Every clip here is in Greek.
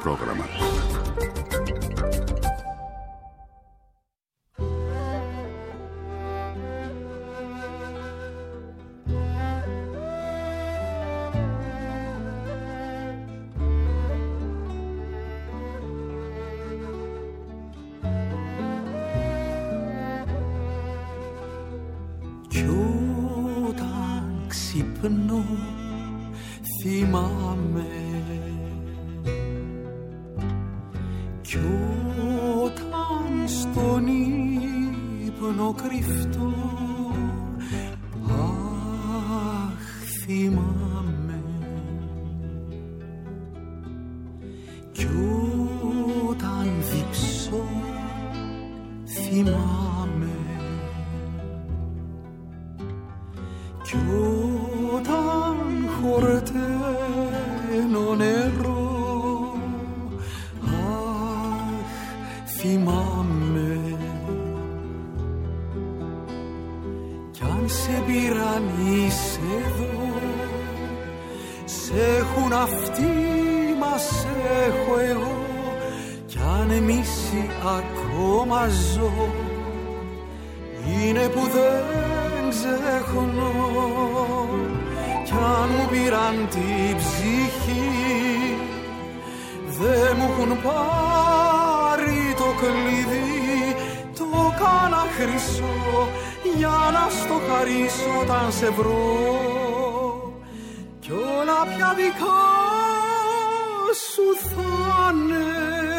πρόγραμμα. Ξυπνώ, θυμάμαι κι όταν στον ύπνο κρυφτώ, αχ, θυμάμαι κι όταν διψώ, θυμάμαι κι όταν χορταίνω νερό, αχ, θυμάμαι κι αν σε πήραν είσαι εδώ, σ' έχουν αυτοί, μα σ' έχω εγώ, κι αν εμείς ακόμα ζω, είναι που δεν ξεχνώ. Κι αν μου πήραν την ψυχή, δε μου έχουν πάρει το κλειδί, το κάνα χρυσό για να στο χαρίσω όταν σε βρω, κι όλα πια δικά σου θα'ναι.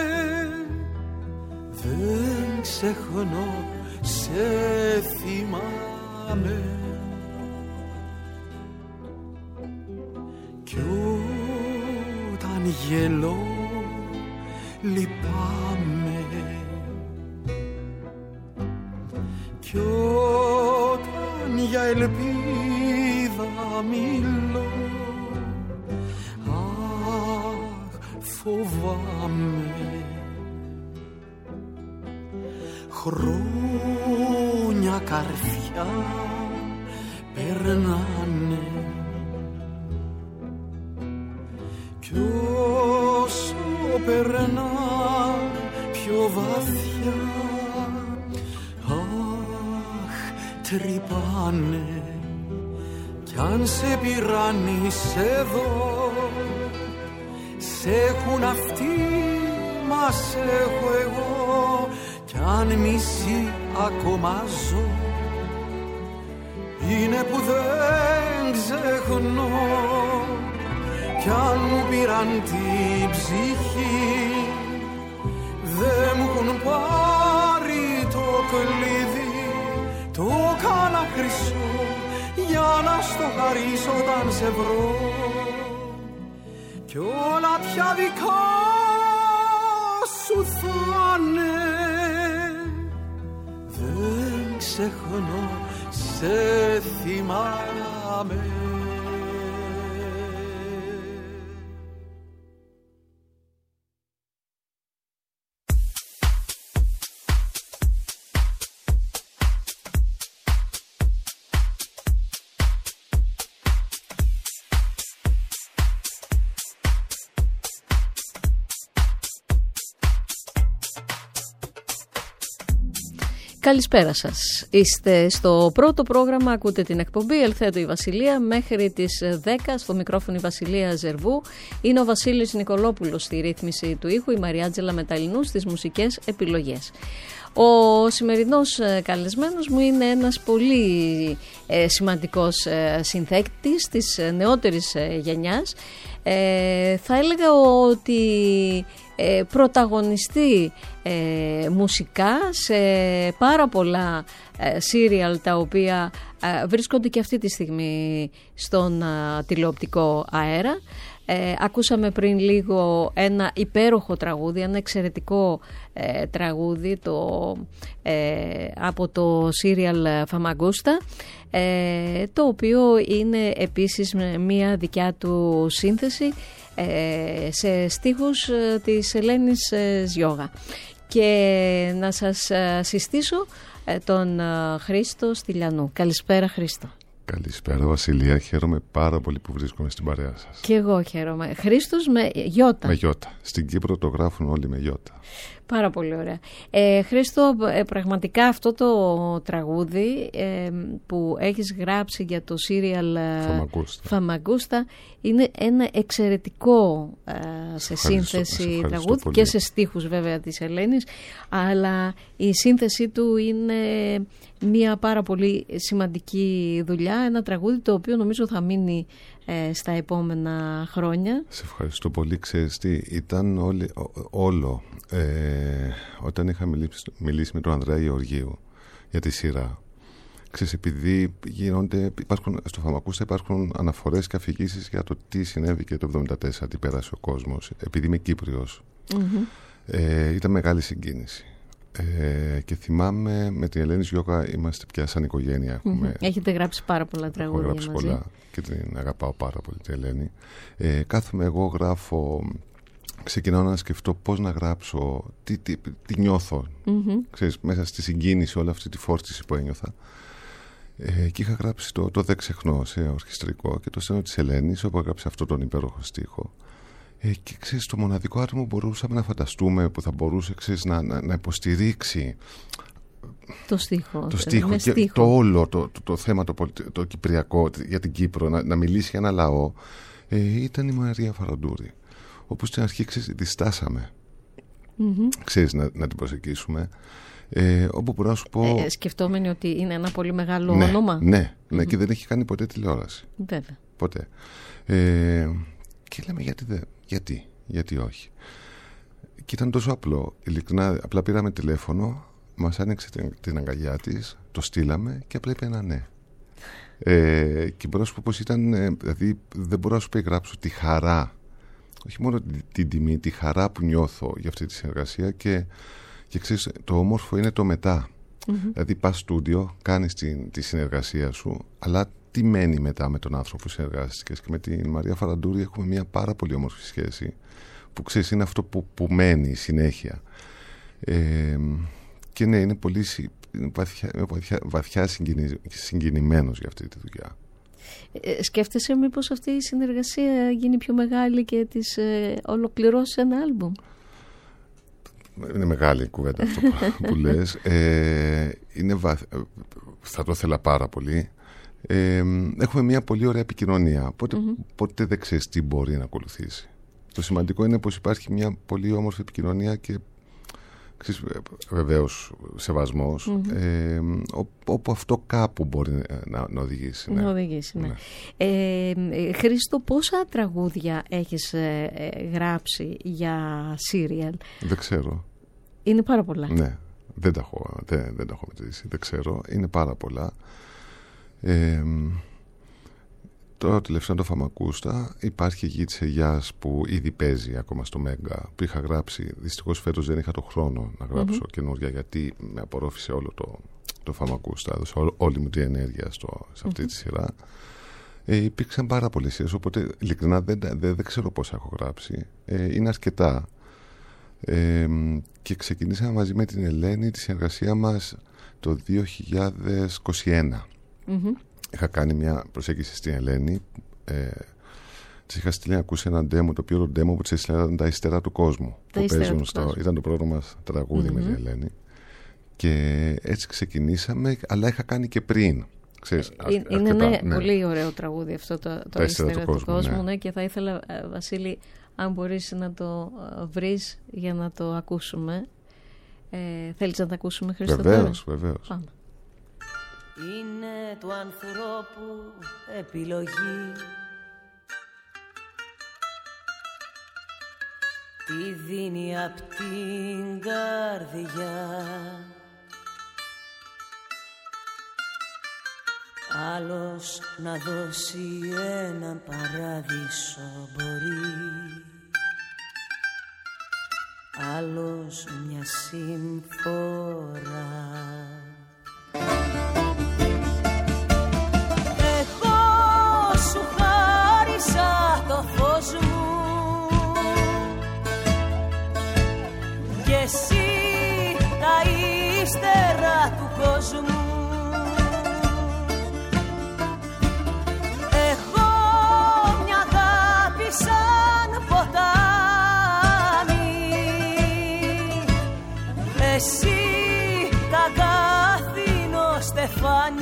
Δεν ξεχνώ, σε θυμάμαι κι όταν γελώ λυπάμαι κι όταν για ελπίδα μιλώ, αχ, φοβάμαι. Χρόνια καρφιά περνάνε κι όσο περνά πιο βαθιά, αχ, τρυπάνε. Κι αν σε πήραν είσαι εδώ, σ' έχουν αυτοί, μα σ' έχω εγώ, κι αν μισή ακόμα ζω, είναι που δεν ξεχνώ. Κι αν μου πήραν την ψυχή, δε μου έχουν πάρει το κλειδί, το κάνα χρυσό για να στο χαρίσω όταν σε βρω, κι όλα πια δικά σου θα'ναι. Δεν ξεχνώ, σε θυμάμαι. Καλησπέρα σας. Είστε στο πρώτο πρόγραμμα, ακούτε την εκπομπή Ελθέτω η Βασιλεία μέχρι τις 10. Στο μικρόφωνο η Βασιλεία Ζερβού. Είναι ο Βασίλης Νικολόπουλος στη ρύθμιση του ήχου, η Μαριάτζελα Μεταλλινού στις μουσικές επιλογές. Ο σημερινός καλεσμένος μου είναι ένας πολύ σημαντικός συνθέκτης της νεότερης γενιάς. Θα έλεγα ότι πρωταγωνιστεί μουσικά σε πάρα πολλά σύριαλ τα οποία βρίσκονται και αυτή τη στιγμή στον τηλεοπτικό αέρα. Ακούσαμε πριν λίγο ένα υπέροχο τραγούδι, ένα εξαιρετικό τραγούδι από το σύριαλ Φαμαγκούστα, το οποίο είναι επίσης μία δικιά του σύνθεση σε στίχους της Ελένης Ζιώγα. Και να σας συστήσω τον Χρήστο Στυλιανού. Καλησπέρα Χρήστο. Καλησπέρα Βασιλεία, χαίρομαι πάρα πολύ που βρίσκομαι στην παρέα σας. Και εγώ χαίρομαι. Χρήστος με γιώτα. Με γιώτα. Στην Κύπρο το γράφουν όλοι με γιώτα. Πάρα πολύ ωραία. Χρήστο, πραγματικά αυτό το τραγούδι που έχεις γράψει για το σύριαλ Φαμαγκούστα είναι ένα εξαιρετικό σε σύνθεση τραγούδι και σε στίχους βέβαια της Ελένης, αλλά η σύνθεσή του είναι μια πάρα πολύ σημαντική δουλειά, ένα τραγούδι το οποίο νομίζω θα μείνει στα επόμενα χρόνια. Σε ευχαριστώ πολύ. Ξέρεις τι, ήταν όλο όταν είχα μιλήσει με τον Ανδρέα Γεωργίου για τη σειρά. Ξέρεις, επειδή στο Φαμαγκούστα υπάρχουν αναφορές και αφηγήσεις για το τι συνέβη και το 1974, τι πέρασε ο κόσμος, επειδή είμαι Κύπριος. Ήταν μεγάλη συγκίνηση. Και θυμάμαι με την Ελένη Γιώκα είμαστε πια σαν οικογένεια. Έχετε γράψει πάρα πολλά τραγούδια μαζί. Έχω γράψει πολλά και την αγαπάω πάρα πολύ την Ελένη. Κάθομαι εγώ, γράφω, ξεκινάω να σκεφτώ πώς να γράψω, τι νιώθω. Ξέρεις, μέσα στη συγκίνηση, όλη αυτή τη φόρτιση που ένιωθα. Και είχα γράψει το «Δεν ξεχνώ» σε ορχιστρικό και το στέλνω της Ελένης, όπου έγραψε αυτό τον υπέροχο στίχο. Και ξέρεις, το μοναδικό άτομο που μπορούσαμε να φανταστούμε που θα μπορούσε, ξέρεις, να υποστηρίξει το στίχο και το όλο το θέμα το κυπριακό για την Κύπρο, να μιλήσει για ένα λαό, ήταν η Μαρία Φαραντούρη, όπου στην αρχή, ξέρεις, διστάσαμε ξέρεις, να την προσεγγίσουμε, όπου μπορώ να σου πω σκεφτόμενοι ότι είναι ένα πολύ μεγάλο όνομα. Ναι, και δεν έχει κάνει ποτέ τηλεόραση. Βέβαια. Ποτέ. Και λέμε γιατί όχι. Και ήταν τόσο απλό, ειλικρινά, απλά πήραμε τηλέφωνο, μας άνοιξε την αγκαλιά της, το στείλαμε και απλά είπε ένα ναι. Και μπορώ να σου πω πως ήταν, δηλαδή δεν μπορώ να σου περιγράψω τη χαρά, όχι μόνο την τιμή, τη χαρά που νιώθω για αυτή τη συνεργασία και ξέρεις, το όμορφο είναι το μετά. Δηλαδή πας στούντιο, κάνεις τη συνεργασία σου, αλλά τι μένει μετά με τον άνθρωπο που συνεργάστηκες. Και με τη Μαρία Φαραντούρη έχουμε μια πάρα πολύ όμορφη σχέση που ξέρεις είναι αυτό που μένει συνέχεια. Και ναι, είναι πολύ βαθιά συγκινημένος για αυτή τη δουλειά. Σκέφτεσαι μήπως αυτή η συνεργασία γίνει πιο μεγάλη και της ολοκληρώσει ένα άλμπουμ? Είναι μεγάλη κουβέντα αυτό που λες. Θα το ήθελα πάρα πολύ. Έχουμε μια πολύ ωραία επικοινωνία. Ποτέ δεν ξέρεις τι μπορεί να ακολουθήσει. Το σημαντικό είναι πως υπάρχει μια πολύ όμορφη επικοινωνία και βεβαίως σεβασμός, όπου αυτό κάπου μπορεί να οδηγήσει. Ναι. Χρήστο, πόσα τραγούδια έχεις γράψει για σύριαλ? Δεν ξέρω. Είναι πάρα πολλά. Ναι, δεν τα έχω μετρήσει. Δεν ξέρω, είναι πάρα πολλά. Τώρα τελευταία το Φαμαγκούστα, υπάρχει η Γη της Αιγιάς που ήδη παίζει ακόμα στο Μέγκα, που είχα γράψει. Δυστυχώς φέτος δεν είχα το χρόνο να γράψω καινούργια, γιατί με απορρόφησε όλο το Φαμαγκούστα, έδωσα όλη μου την ενέργεια σε αυτή τη σειρά. Υπήρξαν πάρα πολλές σειρές, οπότε ειλικρινά δεν ξέρω πόσα έχω γράψει. Είναι αρκετά. Και ξεκινήσαμε μαζί με την Ελένη τη συνεργασία μας το 2021. Είχα κάνει μια προσέγγιση στην Ελένη, της είχα στείλει να ακούσει ένα demo, το οποίο το demo που της έστειλα ήταν τα ύστερα του κόσμου που παίζουν ήταν το πρώτο μας τραγούδι με την Ελένη, και έτσι ξεκινήσαμε, αλλά είχα κάνει και πριν, ξέρεις, είναι ένα πολύ ωραίο τραγούδι αυτό το ύστερα του κόσμου, ναι. Και θα ήθελα, Βασίλη, αν μπορείς να το βρεις για να το ακούσουμε. Θέλεις να το ακούσουμε, Χρήστο? Βεβαίως. Πάμε. Είναι του ανθρώπου επιλογή, τι δίνει απ' την καρδιά. Άλλος να δώσει έναν παράδεισο μπορεί, άλλος μια συμφορά. Το φως μου και εσύ τα ύστερα του κόσμου. εσύ τα αγκάθινο στεφάνι.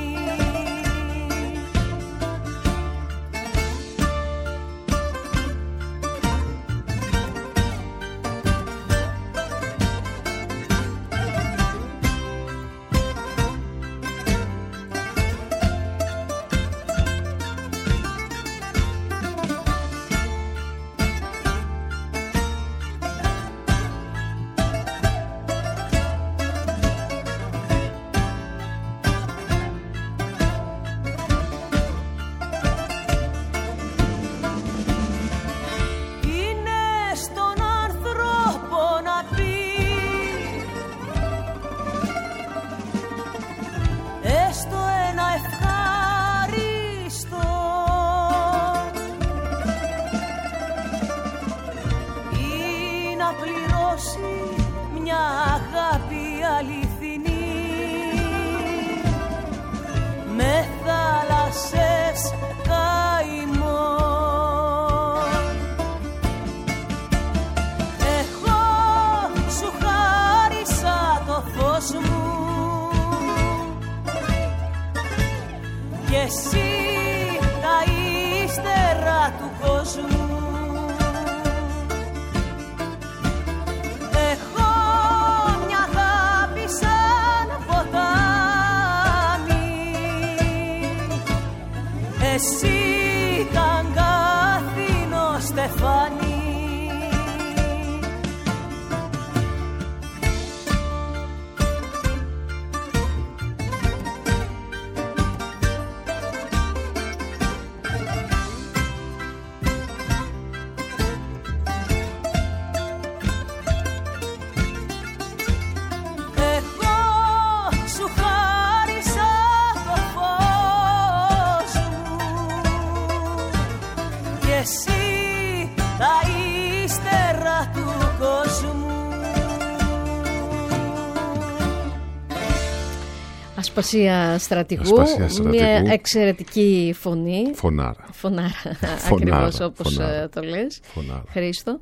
Ασπασία Στρατηγού, μια εξαιρετική φωνή. Φωνάρα. Ακριβώς όπως το λες, Χρήστο.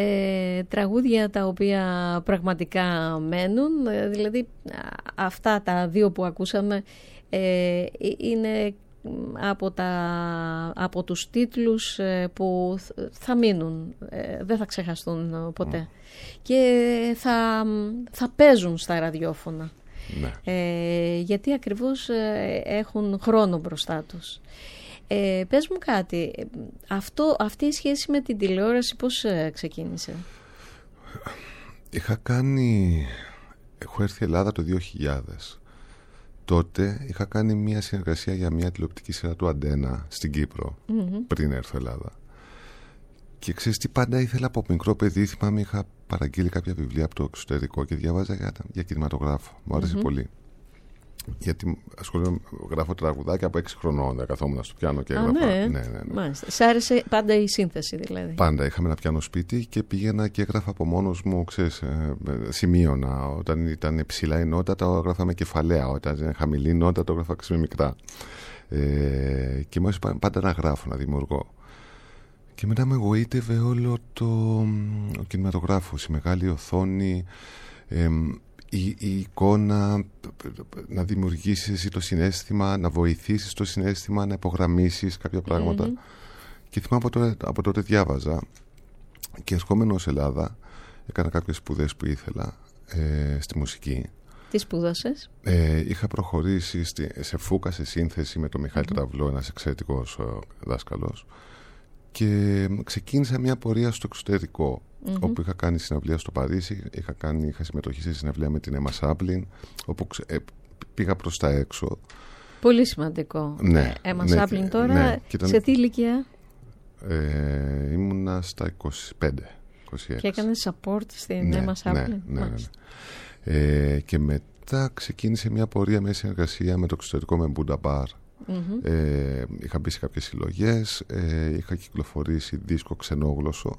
Τραγούδια τα οποία πραγματικά μένουν, δηλαδή αυτά τα δύο που ακούσαμε είναι από τους τίτλους που θα μείνουν, δεν θα ξεχαστούν ποτέ και θα παίζουν στα ραδιόφωνα. Ναι. Γιατί ακριβώς έχουν χρόνο μπροστά τους. Πες μου κάτι, αυτή η σχέση με την τηλεόραση πώς ξεκίνησε? Έχω έρθει Ελλάδα το 2000. Τότε είχα κάνει μια συνεργασία για μια τηλεοπτική σειρά του Αντένα στην Κύπρο, πριν έρθω Ελλάδα. Και ξέρεις τι, πάντα ήθελα από μικρό παιδί, θυμάμαι, είχα παραγγείλει κάποια βιβλία από το εξωτερικό και διάβαζα για κινηματογράφο. Μου άρεσε πολύ. Γιατί γράφω τραγουδάκια από 6 χρονών, καθόμουν στο πιάνο και έγραφα. Ναι. Μάλιστα. Σ' άρεσε πάντα η σύνθεση δηλαδή? Πάντα. Είχαμε ένα πιάνο σπίτι και πήγαινα και έγραφα από μόνος μου, ξέρεις, σημείωνα. Όταν ήταν ψηλά η νότα, το έγραφα με κεφαλαία. Όταν ήταν χαμηλή η νότα, το έγραφα με μικρά. Και μου άρεσε πάντα να γράφω, να δημιουργώ. Και μετά με εγωίτευε όλο ο κινηματογράφος, η μεγάλη οθόνη, η εικόνα, να δημιουργήσεις εσύ το συναίσθημα, να βοηθήσεις το συναίσθημα, να υπογραμμίσεις κάποια πράγματα. Και θυμάμαι από τότε διάβαζα και ερχόμενος Ελλάδα έκανα κάποιες σπουδές που ήθελα στη μουσική. Τι σπούδασες? Είχα προχωρήσει σε φούκα, σε σύνθεση με τον Μιχάλη Τραβλό, ένας εξαιρετικός δάσκαλος. Και ξεκίνησα μια πορεία στο εξωτερικό, όπου είχα κάνει συναυλία στο Παρίσι, είχα συμμετοχή σε συναυλία με την Emma Sablin, όπου πήγα προς τα έξω. Πολύ σημαντικό. Ναι, Emma Sablin τώρα, ναι, σε τι ηλικία? Ήμουνα στα 25. 26. Και έκανε support στην Emma Sablin. Ναι. Και μετά ξεκίνησε μια πορεία με συνεργασία με το εξωτερικό, με Buddha Bar. Είχα μπει σε κάποιες συλλογές, είχα κυκλοφορήσει δίσκο ξενόγλωσσο,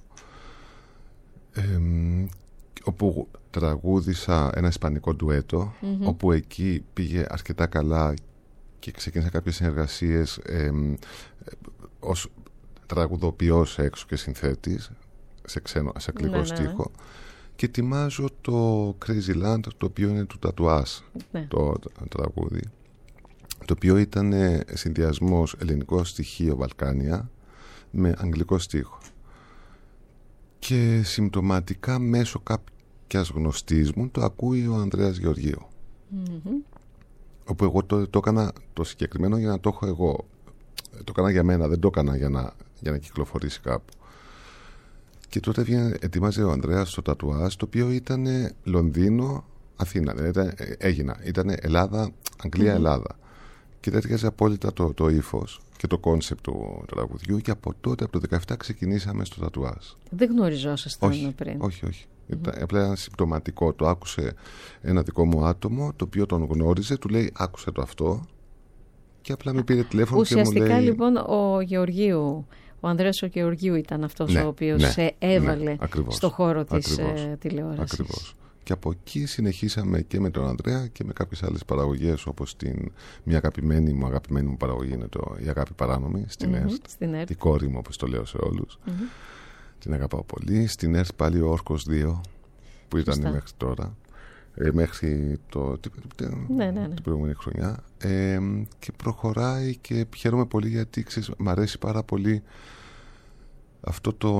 όπου τραγούδισα ένα ισπανικό ντουέτο, όπου εκεί πήγε αρκετά καλά και ξεκίνησα κάποιες συνεργασίες ως τραγουδοποιός έξω και συνθέτης σε αγγλικό στίχο. και ετοιμάζω το Crazy Land, το οποίο είναι του Τατουάζ, το τραγούδι, το οποίο ήταν συνδυασμός ελληνικό στοιχείο Βαλκάνια με αγγλικό στίχο, και συμπτωματικά μέσω κάποιας γνωστής μου το ακούει ο Ανδρέας Γεωργίου, όπου εγώ το έκανα το συγκεκριμένο για να το έχω εγώ, το έκανα για μένα, δεν το έκανα για να κυκλοφορήσει κάπου. Και τότε ετοιμάζε ο Ανδρέας το Τατουάζ, το οποίο ήταν Λονδίνο, Αθήνα. Ήταν Ελλάδα, Αγγλία, Ελλάδα. Και τέριαζε απόλυτα το ύφος και το κόνσεπτ του τραγουδιού, και από τότε, από το 17, ξεκινήσαμε στο Τατουάζ. Δεν γνωριζόσασταν πριν? Όχι. Απλά ήταν συμπτωματικό. Το άκουσε ένα δικό μου άτομο, το οποίο τον γνώριζε, του λέει άκουσε το αυτό, και απλά με πήρε τηλέφωνο και μου λέει... Ουσιαστικά λοιπόν ο Ανδρέας ο Γεωργίου ήταν αυτός ο οποίος σε έβαλε στο χώρο της τηλεόρασης. Ακριβώς. Και από εκεί συνεχίσαμε και με τον Ανδρέα και με κάποιες άλλες παραγωγές, όπως μια αγαπημένη μου παραγωγή είναι η Αγάπη Παράνομη στην ΕΡΤ, η κόρη μου, όπως το λέω σε όλους. Την αγαπάω πολύ. Στην ΕΡΤ πάλι ο Όρκος 2, που ήταν μέχρι τώρα, μέχρι την προηγούμενη χρονιά, και προχωράει, και χαίρομαι πολύ, γιατί μ' αρέσει πάρα πολύ αυτό το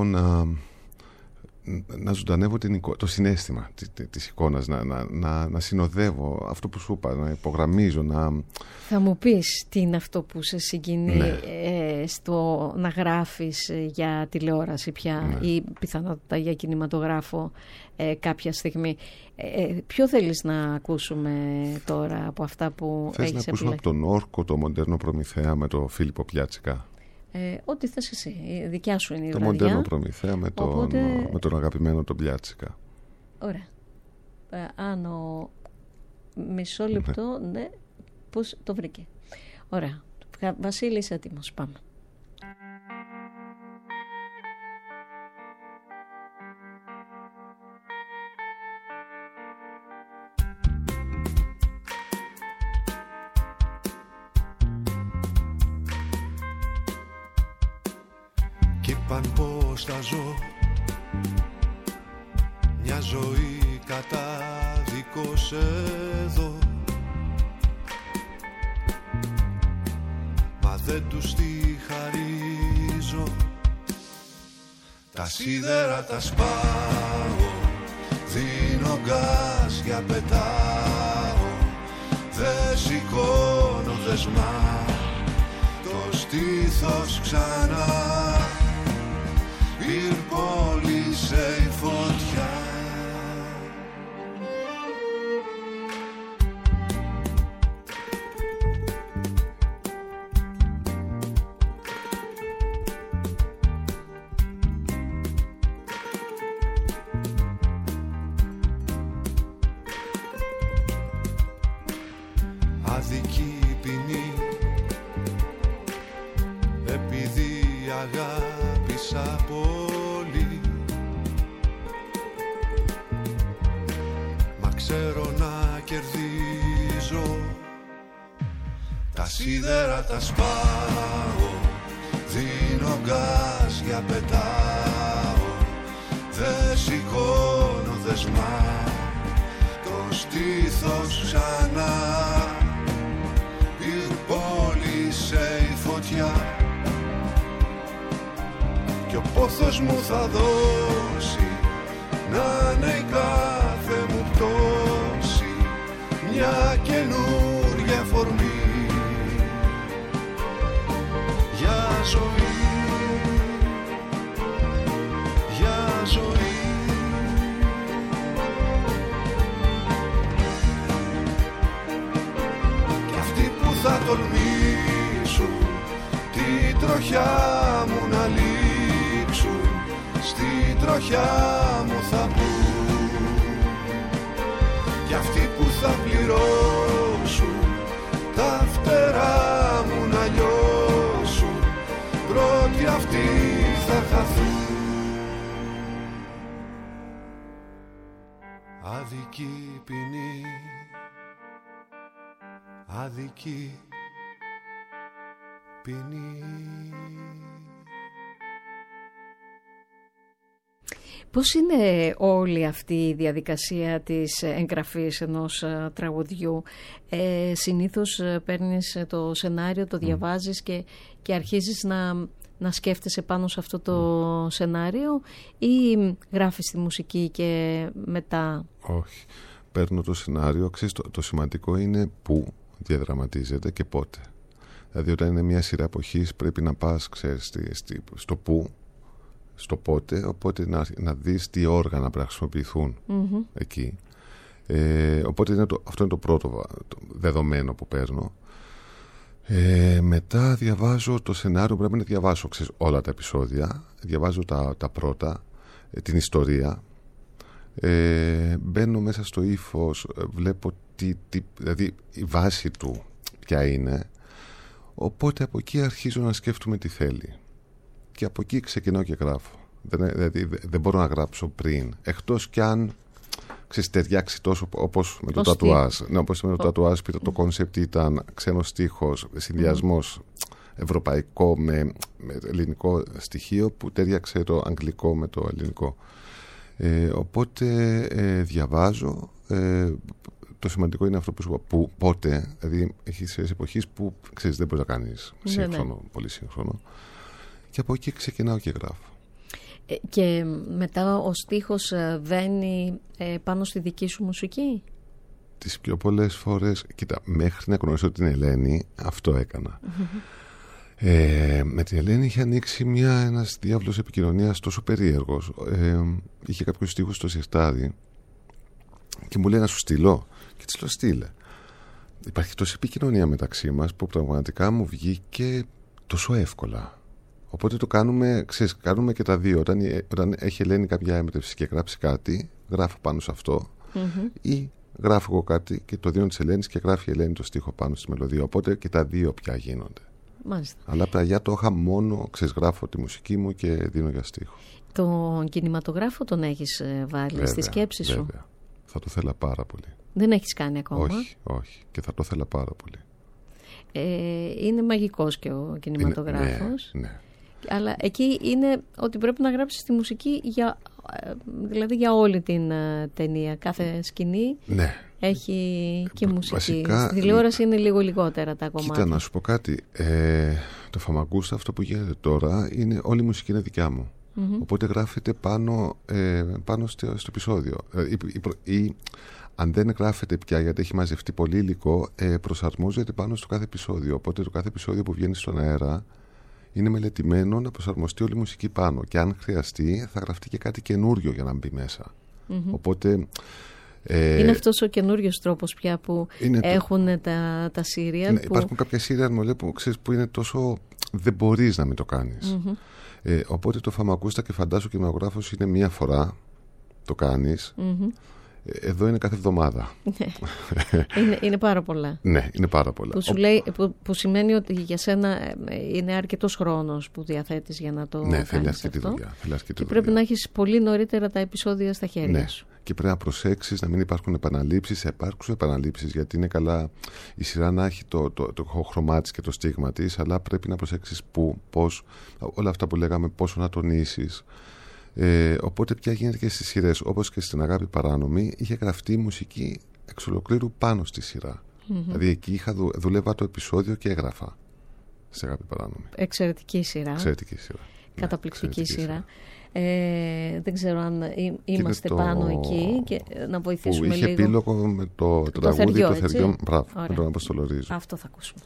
να ζωντανεύω το συναίσθημα της εικόνας, να συνοδεύω αυτό που σου είπα, να υπογραμμίζω, Θα μου πεις τι είναι αυτό που σε συγκινεί στο να γράφεις για τηλεόραση πια, ή πιθανότητα για κινηματογράφο κάποια στιγμή. Ποιο θέλεις να ακούσουμε τώρα από αυτά που έχεις επιλέξει? Θες να ακούσουμε από τον Όρκο το μοντέρνο Προμηθέα με το Φίλιππο Πιάτσικα? Ό,τι θες εσύ, δικιά σου είναι η το βραδιά. Το μοντέρνο Προμηθέα με τον αγαπημένο τον Πιάτσικα. Ωραία. Άνω μισό λεπτό, ναι, πώς το βρήκε. Ωραία. Βασίλη, είσαι έτοιμος, πάμε. Είπαν πως θα ζω μια ζωή κατάδικος εδώ, μα δεν τους τη χαρίζω. Τα σίδερα τα σπάω, δίνω γκάς για πετάω, δεν σηκώνω δεσμά, το στήθος ξανά. Πυρπόλησε η φωτιά. Αδική ποινή, επειδή αγάπησα πολύ, μα ξέρω να κερδίζω. Τα σίδερα τα σπάω, δίνω γκάς για πετάω, δεν σηκώνω δεσμά, το στήθος ξανά. Πυρπόλησε η φωτιά και ο πόθος μου θα δώσει να είναι η κάθε μου πτώση μια καινούρια φορμή για ζωή, για ζωή. Και αυτοί που θα τολμήσουν την τροχιά μου να λήξουν, στην τροχιά μου θα μπουν. Και αυτοί που θα πληρώσουν τα φτερά μου να λιώσουν, πρώτοι αυτοί θα χαθούν. Αδική ποινή, αδική ποινή. Πώς είναι όλη αυτή η διαδικασία της εγγραφής ενός τραγουδιού? Συνήθως παίρνεις το σενάριο, το διαβάζεις και αρχίζεις να σκέφτεσαι πάνω σε αυτό το σενάριο, ή γράφεις τη μουσική και μετά? Όχι. Παίρνω το σενάριο. Ξέρεις, το σημαντικό είναι πού διαδραματίζεται και πότε. Δηλαδή όταν είναι μια σειρά εποχής πρέπει να πας, ξέρεις, στο πού, στο πότε, οπότε να δεις τι όργανα πρέπει να χρησιμοποιηθούν εκεί. Οπότε αυτό είναι το πρώτο δεδομένο που παίρνω. Μετά διαβάζω το σενάριο, πρέπει να διαβάσω, ξέρεις, όλα τα επεισόδια. Διαβάζω τα πρώτα, την ιστορία. Μπαίνω μέσα στο ύφος, βλέπω δηλαδή η βάση του ποια είναι. Οπότε από εκεί αρχίζω να σκέφτομαι τι θέλει. Και από εκεί ξεκινάω και γράφω. Δηλαδή δεν μπορώ να γράψω πριν. Εκτός κι αν ταιριάξει τόσο, όπως με το τατουάζ. Ναι, όπως με το τατουάζ, το κόνσεπτ ήταν ξένος στίχος, συνδυασμός ευρωπαϊκό με ελληνικό στοιχείο που ταιριάξε το αγγλικό με το ελληνικό. Οπότε διαβάζω. Το σημαντικό είναι αυτό που σου είπα, πότε. Δηλαδή έχεις εποχές που ξέρεις δεν μπορείς να κάνεις σύγχρονο, πολύ σύγχρονο. Και από εκεί ξεκινάω και γράφω. Και μετά ο στίχος βαίνει πάνω στη δική σου μουσική? Τις πιο πολλές φορές, κοίτα, μέχρι να γνωρίσω την Ελένη, αυτό έκανα. Με την Ελένη είχε ανοίξει ένας διάβλος επικοινωνίας τόσο περίεργος. Είχε κάποιους στίχους στο σιρτάρι και μου λέει να σου στείλω. Και της λέω στείλε. Υπάρχει τόση επικοινωνία μεταξύ μας που πραγματικά μου βγήκε τόσο εύκολα. Οπότε το κάνουμε, ξέρεις, κάνουμε και τα δύο. Όταν έχει Ελένη κάποια έμπνευση και γράψει κάτι, γράφω πάνω σε αυτό. Ή γράφω εγώ κάτι και το δίνω της Ελένης και γράφει η Ελένη το στίχο πάνω στη μελωδία. Οπότε και τα δύο πια γίνονται. Μάλιστα. Αλλά παλιά το είχα μόνο, ξέρεις, γράφω τη μουσική μου και δίνω για στίχο. Τον κινηματογράφο τον έχεις βάλει βέβαια, στη σκέψη σου? Βέβαια. Θα το θέλα πάρα πολύ. Δεν έχεις κάνει ακόμα? Όχι. Και θα το θέλα πάρα πολύ. Είναι μαγικός και ο κινηματογράφος. Ναι. Αλλά εκεί είναι ότι πρέπει να γράψεις τη μουσική δηλαδή για όλη την ταινία. Κάθε σκηνή έχει και μουσική. Βασικά, στη τηλεόραση είναι λίγο λιγότερα τα κομμάτια. Κοίτα, να σου πω κάτι. Το Φαμαγκούστα, αυτό που γίνεται τώρα, όλη η μουσική είναι δικιά μου. Οπότε γράφεται πάνω στο επεισόδιο. Ή αν δεν γράφεται πια, γιατί έχει μαζευτεί πολύ υλικό, προσαρμόζεται πάνω στο κάθε επεισόδιο. Οπότε το κάθε επεισόδιο που βγαίνει στον αέρα είναι μελετημένο να προσαρμοστεί όλη η μουσική πάνω. Και αν χρειαστεί, θα γραφτεί και κάτι καινούριο για να μπει μέσα. Οπότε. Είναι αυτός ο καινούριος τρόπος πια που έχουν τα σύριαλ. Ναι, υπάρχουν κάποια σύριαλ που είναι τόσο. Δεν μπορείς να μην το κάνεις. Οπότε το Φαμαγκούστα και φαντάσου και κινηματογράφος είναι μία φορά το κάνεις. Εδώ είναι κάθε εβδομάδα. Είναι πάρα πολλά. Ναι, είναι πάρα πολλά. Που σημαίνει ότι για σένα είναι αρκετός χρόνος που διαθέτεις για να το κάνεις. Ναι, θέλει αρκετή δουλειά. Και πρέπει να έχεις πολύ νωρίτερα τα επεισόδια στα χέρια σου. Και πρέπει να προσέξεις να μην υπάρχουν επαναλήψεις. Θα υπάρξουν επαναλήψεις, γιατί είναι καλά η σειρά να έχει το χρώμα της και το στίγμα της, αλλά πρέπει να προσέξεις πώς, όλα αυτά που λέγαμε, πόσο να τονίσεις. Οπότε πια γίνεται και στις σειρές, όπως και στην Αγάπη Παράνομη, είχε γραφτεί η μουσική εξ ολοκλήρου πάνω στη σειρά. Δηλαδή εκεί δουλεύα το επεισόδιο και έγραφα στην Αγάπη Παράνομη. Εξαιρετική σειρά. Καταπληκτική σειρά. Δεν ξέρω αν είμαστε πάνω εκεί και να βοηθήσουμε λίγο. Είχε επίλογο με το τραγούδι το Θεριό. Μπράβο, με τον Αποστολό Ρίζο. Αυτό θα ακούσουμε.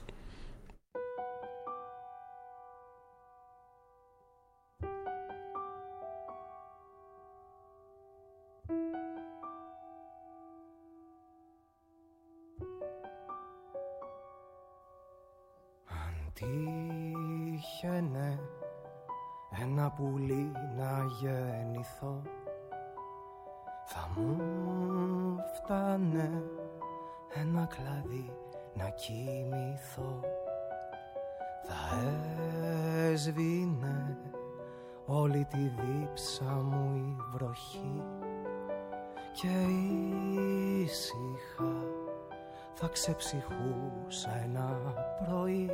Τύχαινε ένα πουλί να γεννηθώ, θα μου φτάνε ένα κλαδί να κοιμηθώ, θα έσβηνε όλη τη δίψα μου η βροχή και ήσυχα θα ξεψυχούσα ένα πρωί.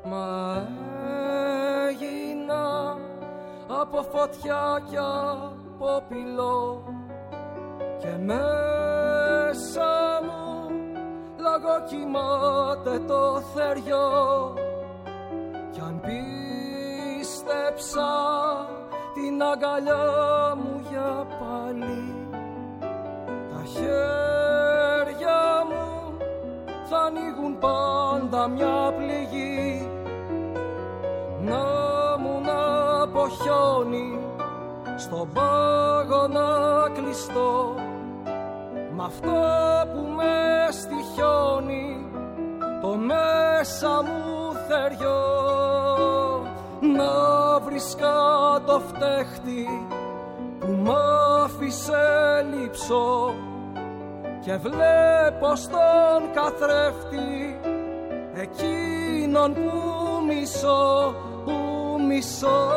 Μα έγινα από φωτιά κι ποπηλό και μέσα μου λαγοκοιμάται το θεριό κι αν πίστεψα την αγκαλιά μου για πάλι τα χέρια μου θα ανοίγουν πάντα μια πληγή να μου να από χιόνι στον πάγο να κλειστώ μ' αυτό που με στοιχιώνει το μέσα μου θεριό να βρίσκα το φταίχτη που μ' άφησε λείψω και βλέπω στον καθρέφτη εκείνον που μισώ, που μισώ.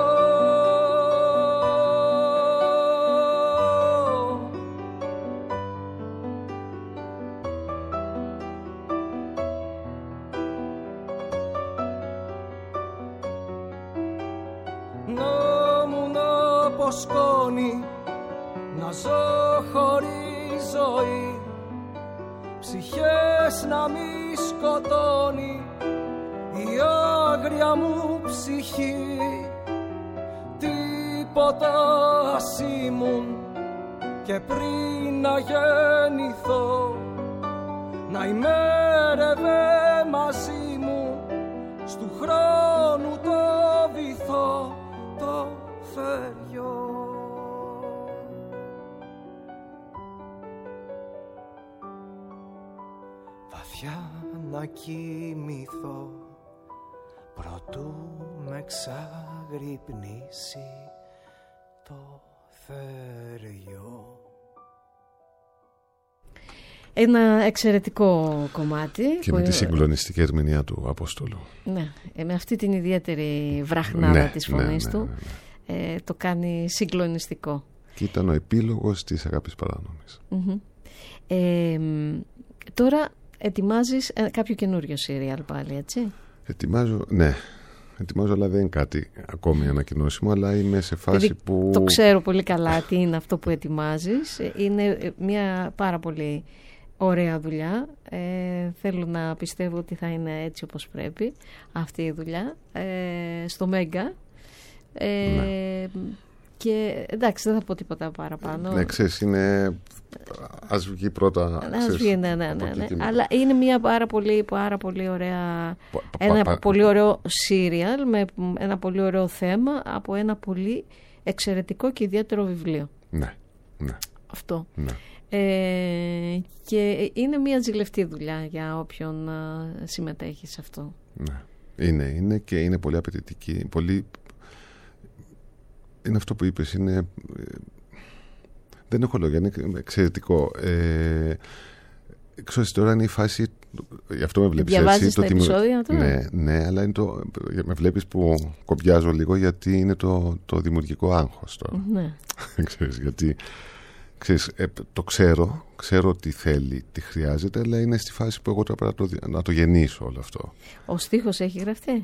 Να μου να αποσκόνει, να ζω χωρίς ζωή, ψυχές να μη σκοτώνει η άγρια μου ψυχή. Τίποτα ας ήμουν και πριν να γεννηθώ, να ημέρευε μαζί μου στου χρόνου το βυθό το θεριό. Βαθιά να κοιμηθώ προτού με ξαγρυπνήσει το θεριό. Ένα εξαιρετικό κομμάτι. Και με τη συγκλονιστική ερμηνεία του Απόστολου. Ναι, με αυτή την ιδιαίτερη βραχνάδα της φωνής του. Το κάνει συγκλονιστικό. Και ήταν ο επίλογος της Αγάπης Παράνομης. Τώρα ετοιμάζεις κάποιο καινούριο σύριαλ πάλι, έτσι? Ετοιμάζω, αλλά δεν είναι κάτι ακόμη ανακοινώσιμο, αλλά είμαι σε φάση που... Το ξέρω πολύ καλά τι είναι αυτό που ετοιμάζεις. Είναι μια πάρα πολύ ωραία δουλειά. Θέλω να πιστεύω ότι θα είναι έτσι όπως πρέπει αυτή η δουλειά. Στο Μέγκα. Και εντάξει, δεν θα πω τίποτα παραπάνω. Ναι, ξέρεις, είναι... Ας βγει πρώτα... Ας βγει, ναι. Αλλά είναι μια πάρα πολύ ωραία... Ένα πολύ ωραίο σύριαλ με ένα πολύ ωραίο θέμα από ένα πολύ εξαιρετικό και ιδιαίτερο βιβλίο. Ναι. Αυτό. Ναι. Και είναι μια ζηλευτή δουλειά για όποιον συμμετέχει σε αυτό. Ναι. Είναι και είναι πολύ απαιτητική. Πολύ... Είναι αυτό που είπες, είναι... Δεν έχω λόγια, είναι εξαιρετικό. Ξέρεις, τώρα είναι η φάση... Γι' αυτό με βλέπεις έτσι. Διαβάζεις τα επεισόδια του? Ναι, αλλά είναι το... με βλέπεις που κομπιάζω λίγο, γιατί είναι το δημιουργικό άγχος τώρα. Ναι. Ξέρεις, γιατί... Ξέρεις, το ξέρω τι θέλει, τι χρειάζεται, αλλά είναι στη φάση που εγώ τώρα πρέπει να το γεννήσω όλο αυτό. Ο στίχος έχει γραφτεί?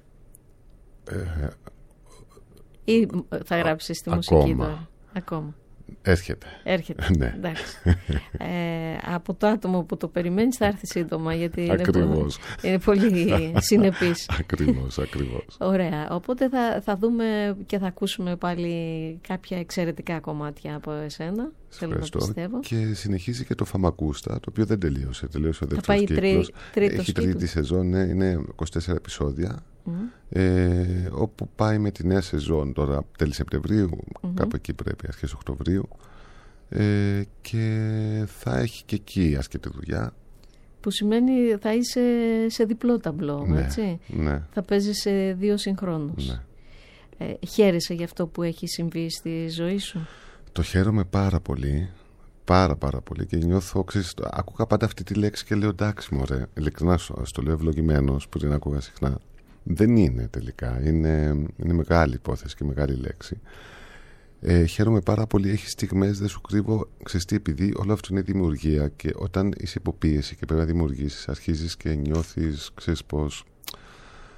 Ή θα γράψεις τη μουσική τώρα? Ακόμα. Έρχεται. Ναι. Εντάξει. Από το άτομο που το περιμένεις θα έρθει σύντομα, γιατί είναι πολύ συνεπής. Ακριβώς. Ωραία. Οπότε θα δούμε και θα ακούσουμε πάλι κάποια εξαιρετικά κομμάτια από εσένα. Θέλω να πιστεύω. Και συνεχίζει και το Φαμακούστα, το οποίο δεν τελείωσε. Τελείωσε ο δεύτερος κύκλος. Έχει τρίτη σεζόν, είναι 24 επεισόδια. Όπου πάει με τη νέα σεζόν τώρα τέλη Σεπτεμβρίου, κάπου εκεί πρέπει, αρχές Οκτωβρίου, και θα έχει και εκεί ασκητή δουλειά, που σημαίνει θα είσαι σε διπλό ταμπλό, έτσι? Ναι. Θα παίζεις σε δύο συγχρόνους. Ναι. Χαίρεσαι για αυτό που έχει συμβεί στη ζωή σου? Το χαίρομαι πάρα πολύ, πάρα πολύ, και νιώθω, άκουγα πάντα αυτή τη λέξη και λέω εντάξει μωρέ, ειλικρινά στο λέω ευλογημένος, που την άκουγα συχνά. Δεν είναι τελικά, είναι μεγάλη υπόθεση και μεγάλη λέξη. Χαίρομαι πάρα πολύ, έχει στιγμές, δεν σου κρύβω, ξέρεις τι, επειδή όλο αυτό είναι δημιουργία, και όταν είσαι υποπίεση και πρέπει να δημιουργήσεις, αρχίζεις και νιώθεις, ξέρεις πως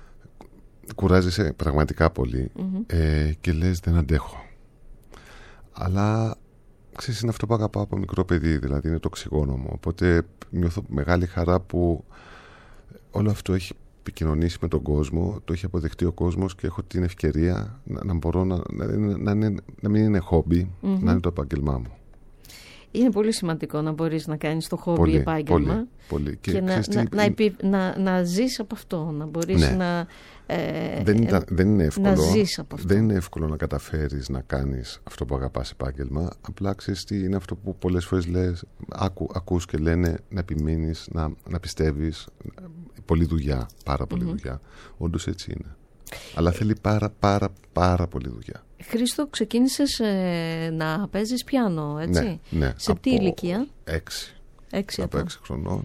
κουράζεσαι πραγματικά πολύ, και λες δεν αντέχω. Αλλά ξέρεις, είναι αυτό που αγαπάω από μικρό παιδί, δηλαδή είναι το οξυγόνο μου. Οπότε νιώθω μεγάλη χαρά που όλο αυτό έχει επικοινωνήσει με τον κόσμο, το έχει αποδεχτεί ο κόσμος και έχω την ευκαιρία να μπορώ να μην είναι χόμπι, να είναι το επάγγελμά μου. Είναι πολύ σημαντικό να μπορείς να κάνεις το χόμπι επάγγελμα πολύ. Και να ζεις από αυτό, να μπορείς να δεν είναι εύκολο, να ζεις από αυτό. Δεν είναι εύκολο να καταφέρεις να κάνεις αυτό που αγαπάς επάγγελμα. Απλά ξέρεις τι είναι αυτό που πολλές φορές λες, ακούς και λένε να επιμείνεις, να πιστεύεις. Πολλή δουλειά, πάρα πολλή δουλειά. Όντως έτσι είναι. Αλλά θέλει πάρα πολύ δουλειά. Χρήστο, ξεκίνησες να παίζεις πιάνο, έτσι? Ναι. Σε τι ηλικία? 6. Από 6 χρονών.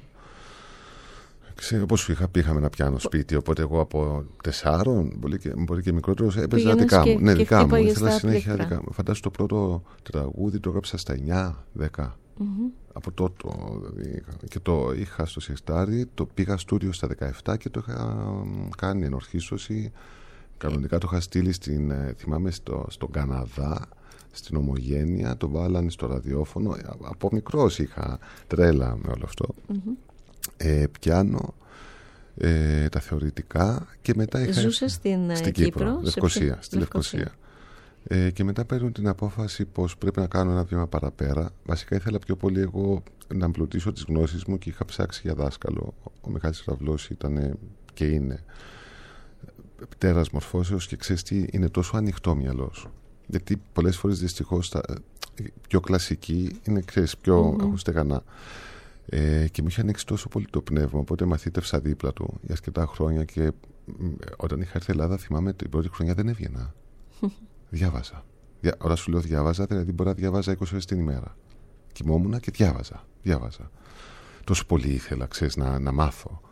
Όπως είχαμε ένα πιάνο σπίτι, οπότε εγώ από 4, μπορεί και μικρότερος, έπαιζα τα δικά μου. Ναι, δικά μου. Ήθελα συνέχεια δικά μου. Φαντάζομαι το πρώτο τραγούδι το έγραψα στα 9-10. Από τότε, δηλαδή, και το είχα στο σιεστάρι, το πήγα στούντιο στα 17 και το είχα κάνει ενορχίστρωση. Κανονικά το είχα στείλει θυμάμαι στον Καναδά, στην Ομογένεια, το βάλανε στο ραδιόφωνο. Από μικρός είχα τρέλα με όλο αυτό. Πιάνο, τα θεωρητικά και μετά είχα... Ζούσες στην Κύπρο, στη Λευκοσία. Και μετά παίρνω την απόφαση πως πρέπει να κάνω ένα βήμα παραπέρα. Βασικά ήθελα πιο πολύ εγώ να εμπλουτίσω τις γνώσεις μου και είχα ψάξει για δάσκαλο. Ο Μιχάλης Ραυλός ήταν και είναι πτέρας μορφώσεως και ξέρεις τι, είναι τόσο ανοιχτό μυαλός. Γιατί πολλές φορές δυστυχώς πιο κλασική είναι, ξέρεις, πιο έχουν στεγανά. Και μου είχε ανοίξει τόσο πολύ το πνεύμα, οπότε μαθήτευσα δίπλα του για αρκετά χρόνια και όταν είχα έρθει Ελλάδα θυμάμαι την πρώτη χρονιά δεν έβγαινα. Διάβαζα. Όταν σου λέω διάβαζα, δηλαδή μπορεί να διάβαζα 20 ώρες την ημέρα. Κοιμόμουν και διάβαζα. Τόσο πολύ ήθελα, ξέρεις, να μάθω.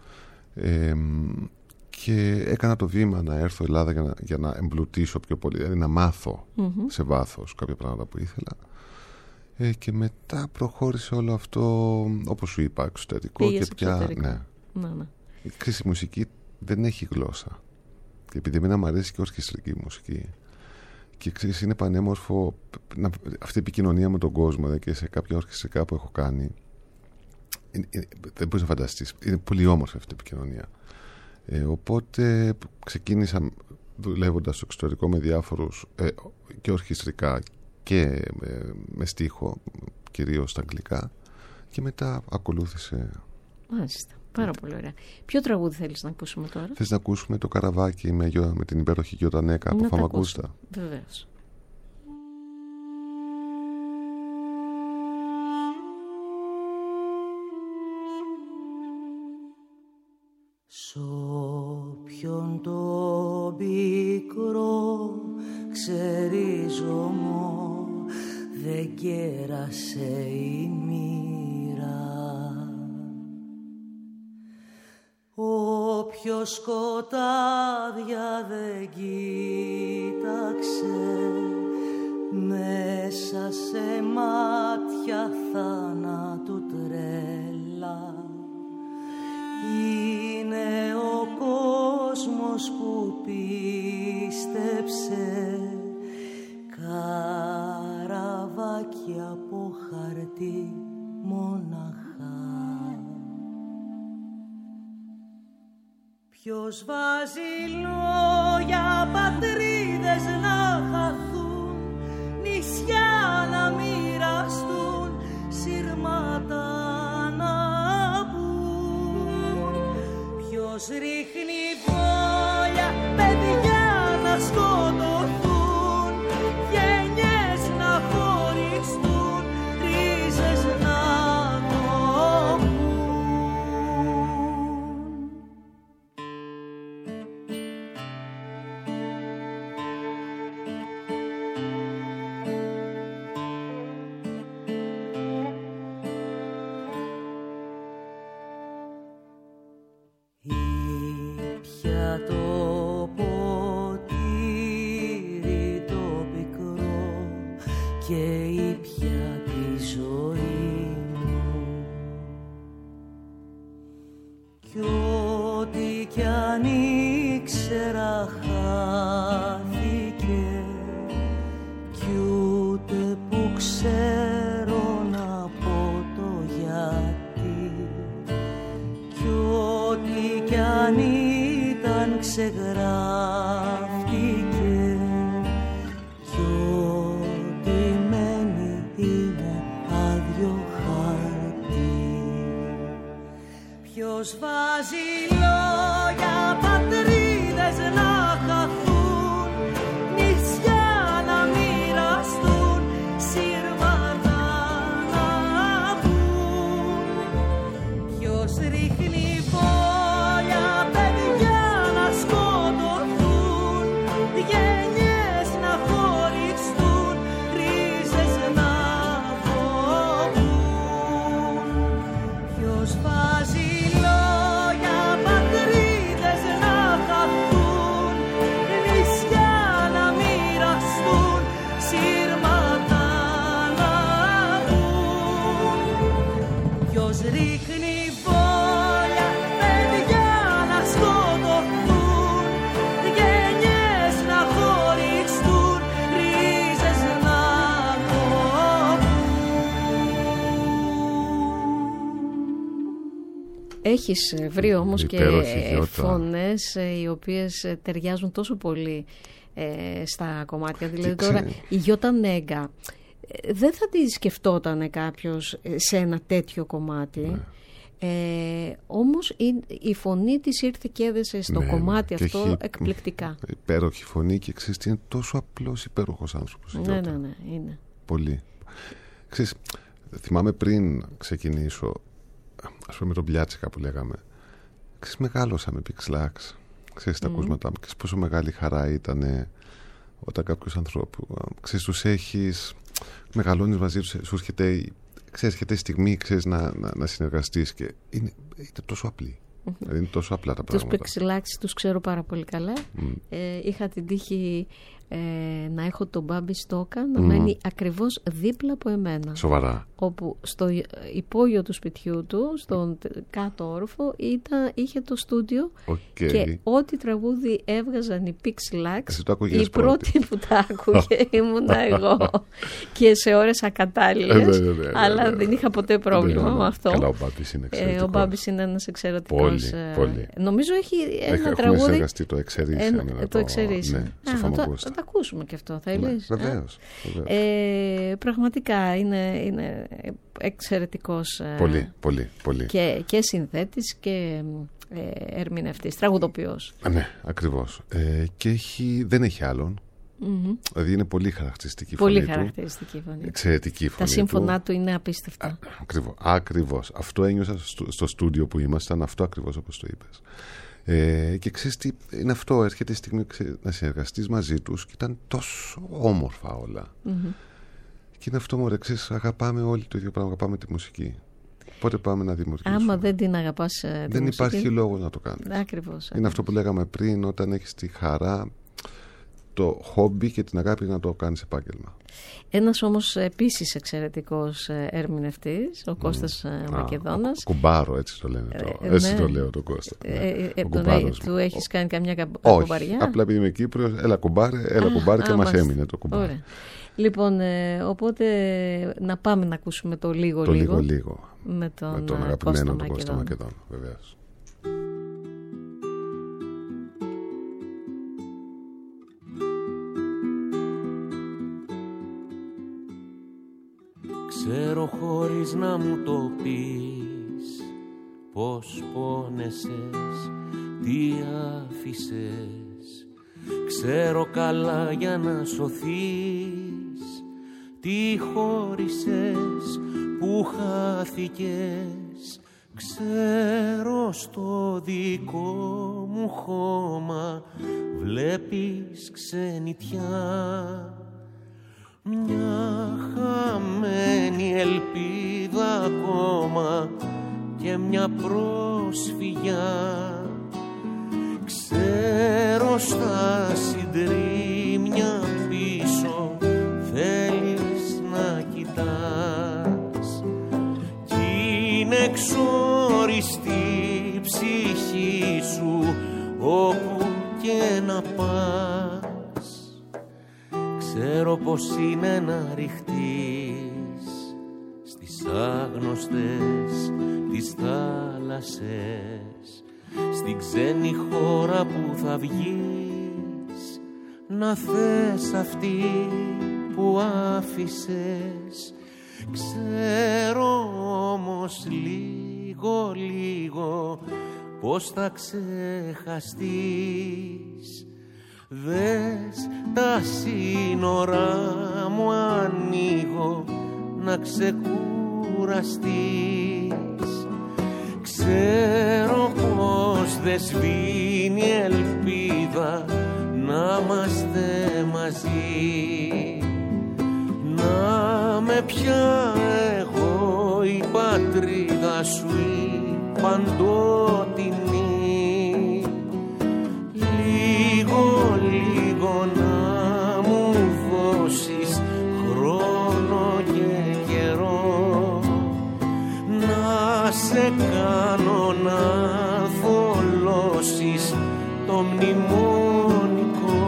Και έκανα το βήμα να έρθω Ελλάδα για να εμπλουτίσω πιο πολύ, δηλαδή να μάθω σε βάθος κάποια πράγματα που ήθελα. Και μετά προχώρησε όλο αυτό, όπως σου είπα, εξωτερικό. Πήγες και πια. Ναι. Η μουσική δεν έχει γλώσσα. Και επειδή εμένα μου αρέσει και ορχιστρική μουσική. Και ξέρεις, είναι πανέμορφο αυτή η επικοινωνία με τον κόσμο, και σε κάποια ορχιστρικά που έχω κάνει. Δεν μπορείς να φανταστείς. Είναι πολύ όμορφη αυτή η επικοινωνία. Οπότε ξεκίνησα δουλεύοντας στο εξωτερικό με διάφορους και ορχιστρικά και με στίχο, κυρίως στα αγγλικά, και μετά ακολούθησε. Μάλιστα, πάρα πολύ ωραία. Ποιο τραγούδι θέλεις να ακούσουμε τώρα? Θες να ακούσουμε το Καραβάκι με την υπέροχη Γιώτα Νέκα από Φαμαγκούστα? Βεβαίως. Σ' όποιον το πικρό ξερίζωμο δεν κέρασε η μοίρα, όποιος σκοτάδια δεν κοίταξε μέσα σε μάτια θάνατου τρέλα, είναι ο κόσμος που πίστεψε καραβάκι από χαρτί μοναχά. Ποιος βάζει λόγια πατρίδες να χαθούν, νησιά να μοιραστούν, σύρματα να μπουν. Ποιος ρίχνει βόλια, παιδιά να σκοτωθούν, γενιές να χωριστούν, ρίζες να κοπούν. Ήπια το ποτήρι αν ήταν ξεγράφτηκε κι ό,τι μένει είναι άδειο χαρτί. Ποιος βάζει λόγια πατρίδες να χαθούν, νησιά να μοιραστούν, σύρματα να βγουν. Ποιος ρίχνει φόλια παιδιά να σκοτωθούν, γενιές να χωριστούν, ρίζες να κοπούν. Ποιος βάζει λόγια πατρίδες να χαθούν, νησιά να μοιραστούν, σύρματα να βγουν. Ποιος ρίχνει φόλια παιδιά να σκοτωθούν, γενιές να χωριστούν, ρίζες να κοπούν. Έχεις βρει όμως και Υπέροχη Γιώτα. φωνές οι οποίες ταιριάζουν τόσο πολύ στα κομμάτια. Δηλαδή Και τώρα ξέρει. η Γιώτα Νέγκα δεν θα τη σκεφτόταν κάποιος σε ένα τέτοιο κομμάτι. Όμως η φωνή της ήρθε και έδεσε στο Ναι, κομμάτι και αυτό έχει εκπληκτικά. Υπέροχη φωνή και ξέρεις τι είναι τόσο απλός υπέροχος άνθρωπος. η Ναι, Γιώτα. ναι, είναι. Πολύ. Ξέρεις, θυμάμαι πριν ξεκινήσω, ας πούμε με τον Πιάτσικα που λέγαμε, ξέρεις, μεγάλωσα με Pixlax. Ξέρεις, τα ακούσματά μου. Ξέρεις πόσο μεγάλη χαρά ήταν όταν κάποιους ανθρώπους, ξέρεις, τους έχεις, μεγαλώνεις μαζί τους, σου έρχεται, ξέρεις, έρχεται η στιγμή, ξέρεις, να συνεργαστείς και είναι τόσο απλή. Δηλαδή είναι τόσο απλά τα Τους πράγματα. Pixlax τους ξέρω πάρα πολύ καλά. Είχα την τύχη να έχω τον Μπάμπη Στόκα να μένει ακριβώς δίπλα από εμένα. Σοβαρά. Όπου στο υπόγειο του σπιτιού του, στον κάτω όροφο, είχε το στούντιο και ό,τι τραγούδι έβγαζαν οι Pixlax, Εσύ το άκουγες η πρώτη που τα άκουγε ήμουνα εγώ. Και σε ώρες ακατάλληλες, αλλά δεν είχα ποτέ πρόβλημα με αυτό. Καλά, ο Μπάμπης είναι εξαιρετικός. Ο Μπάμπης είναι ένας εξαιρετικός. Πολύ. Νομίζω έχει ένα Έχουμε τραγούδι. συνεργαστεί το Εξαιρίσια. Το Εξαιρίσια. Ναι, στο Φαμαγκούστα. Θα τα ακούσουμε και αυτό, θα ήλες. Βεβαίως. Πραγματικά είναι εξαιρετικός. Πολύ. Και συνθέτης και ερμηνευτής, τραγουδοποιός. Ναι, ακριβώς. Και δεν έχει άλλον. Δηλαδή είναι πολύ χαρακτηριστική φωνή Πολύ του. χαρακτηριστική φωνή. Εξαιρετική φωνή. Τα σύμφωνά του είναι απίστευτα. Ακριβώς. Αυτό ένιωσα στο στούντιο που ήμασταν, αυτό ακριβώς όπως το είπες. Και ξέρεις τι, είναι αυτό, έρχεται η στιγμή να συνεργαστείς μαζί τους και ήταν τόσο όμορφα όλα. Και είναι αυτό, μωρέ, ξέρεις, αγαπάμε όλοι το ίδιο πράγμα, αγαπάμε τη μουσική. Πότε πάμε να δημιουργήσουμε. Άμα δεν την αγαπάς τη δεν μουσική, υπάρχει λόγος να το κάνεις. Ακριβώς. Είναι αυτό που λέγαμε πριν, όταν έχεις τη χαρά, το χόμπι και την αγάπη να το κάνεις επάγγελμα. Ένας όμως επίσης εξαιρετικός ερμηνευτής, ο Κώστας Μακεδόνας. Κουμπάρο, έτσι το λένε. Έτσι το λέω τον Κώστα. Του έχεις κάνει καμιά Όχι, κουμπαριά. απλά επειδή είμαι Κύπριος, έλα κουμπάρε και μας έμεινε το κουμπάρι. Ωραία. Λοιπόν, οπότε να πάμε να ακούσουμε το λίγο. Το λίγο. Με τον αγαπημένο τον Κώστα Μακεδόνα, βεβαίως. Ξέρω χωρίς να μου το πεις πως πόνεσες, τι άφησες. Ξέρω καλά για να σωθείς, τι χώρισες, που χάθηκες. Ξέρω στο δικό μου χώμα βλέπεις ξενιτιά, μια χαμένη ελπίδα ακόμα και μια πρόσφυγιά. Ξέρω στα συντρίμμια πίσω θέλεις να κοιτάς κι είναι εξόριστη η ψυχή σου όπου και να πας. Ξέρω πως είναι να ρηχτείς στις άγνωστες τις θάλασσες στην ξένη χώρα που θα βγεις, να θες αυτή που άφησες. Ξέρω όμως λίγο λίγο πως θα ξεχαστείς. Δες τα σύνορα μου ανοίγω να ξεκουραστείς. Ξέρω πως δεν σβήνει ελπίδα να είμαστε μαζί. Να με πια εγώ η πατρίδα σου η παντότινη. Λίγο λίγο να μου δώσεις χρόνο και καιρό, να σε κάνω να θολώσεις το μνημόνικο.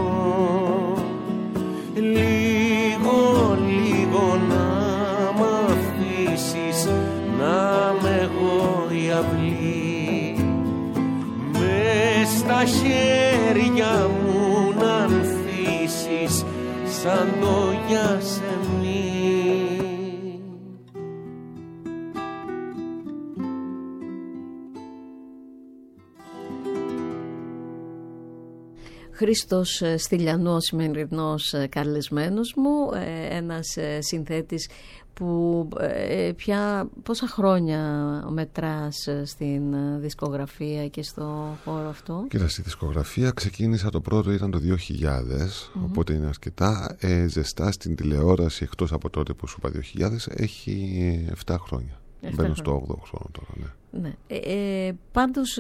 Λίγο λίγο να μ' αφήσεις να μ' εγώ η αυλή, μες στα χέρια μου να ανθίσεις σαν το γιασεμί. Χρήστος Στυλιανός, σημερινός καλεσμένος μου, ένας συνθέτης που πια πόσα χρόνια μετράς στην δισκογραφία και στο χώρο αυτό? Κοίτα, στη δισκογραφία ξεκίνησα, το πρώτο ήταν το 2000, οπότε είναι αρκετά. Ζεστά στην τηλεόραση, εκτός από τότε που σου είπα 2000, έχει 7 χρόνια. Μπαίνω στο 8ο χρόνο τώρα, ναι. Πάντως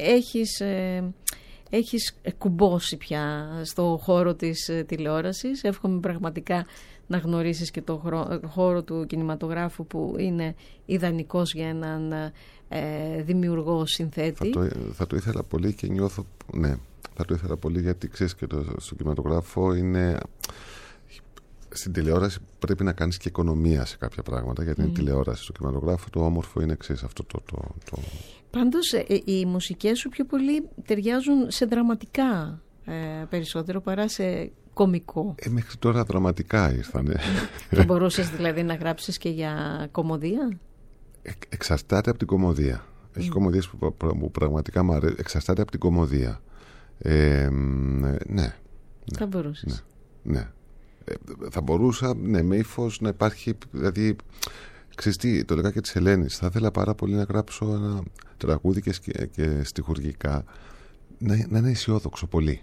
έχεις κουμπώσει πια στο χώρο της τηλεόρασης. Εύχομαι πραγματικά να γνωρίσεις και το χώρο του κινηματογράφου, που είναι ιδανικός για έναν δημιουργό συνθέτη. Θα το ήθελα πολύ και νιώθω, ναι, θα το ήθελα πολύ, γιατί ξέρεις και στο κινηματογράφο είναι... Στην τηλεόραση πρέπει να κάνεις και οικονομία σε κάποια πράγματα, γιατί είναι τηλεόραση. Στο κινηματογράφο το όμορφο είναι, ξέρεις, αυτό το... Πάντως οι μουσικές σου πιο πολύ ταιριάζουν σε δραματικά περισσότερο παρά σε κωμικό. Μέχρι τώρα δραματικά ήρθανε. Θα μπορούσες δηλαδή να γράψεις και για κωμωδία? Εξαρτάται από την κωμωδία. Έχει κωμωδίες που πραγματικά μου αρέσουν. Εξαρτάται από την κωμωδία. Ναι. Θα μπορούσες. Ναι. Θα μπορούσα, ναι, με ύφος να υπάρχει, δηλαδή, ξέρεις τι, το Λεκάκι της Ελένης, θα ήθελα πάρα πολύ να γράψω ένα τραγούδι και στιχουργικά να είναι αισιόδοξο πολύ.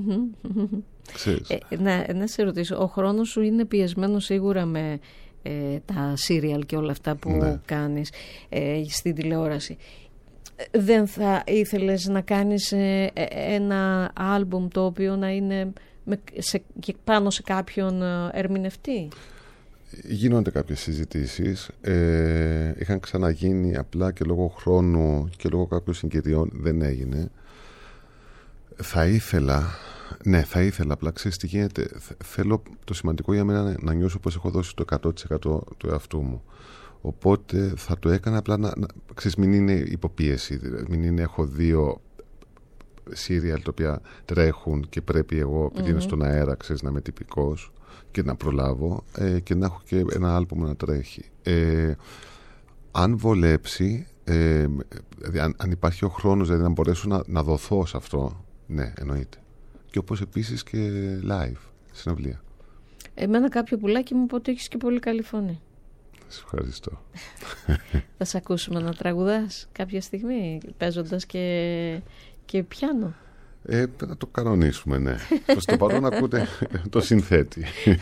Να σε ρωτήσω, ο χρόνος σου είναι πιεσμένο σίγουρα με τα σύριαλ και όλα αυτά που κάνεις στην τηλεόραση. Δεν θα ήθελες να κάνεις ένα άλμπουμ το οποίο να είναι πάνω σε κάποιον ερμηνευτή? Γίνονται κάποιες συζητήσεις, είχαν ξαναγίνει, απλά και λόγω χρόνου και λόγω κάποιων συγκυριών δεν έγινε. Θα ήθελα, απλά ξέρεις τι γίνεται, θέλω το σημαντικό για μένα να νιώσω πως έχω δώσει το 100% του εαυτού μου. Οπότε θα το έκανα, απλά ξέρεις, μην είναι υποπίεση, μην είναι έχω 2 σύριαλ τα οποία τρέχουν και πρέπει εγώ, επειδή είναι στον αέρα, ξέρεις, να είμαι τυπικός και να προλάβω, και να έχω και ένα άλμπουμ να τρέχει. Αν βολέψει, δηλαδή αν υπάρχει ο χρόνος, δηλαδή να μπορέσω να δοθώ σε αυτό, ναι, εννοείται. Και όπως επίσης και live, συναυλία. Εμένα κάποιο πουλάκι μου είπε ότι έχεις και πολύ καλή φωνή. Σε ευχαριστώ. Θα σε ακούσουμε να τραγουδάς κάποια στιγμή, παίζοντας και πιάνο? Να το κανονίσουμε, ναι. Προς το παρόν ακούτε το συνθέτη.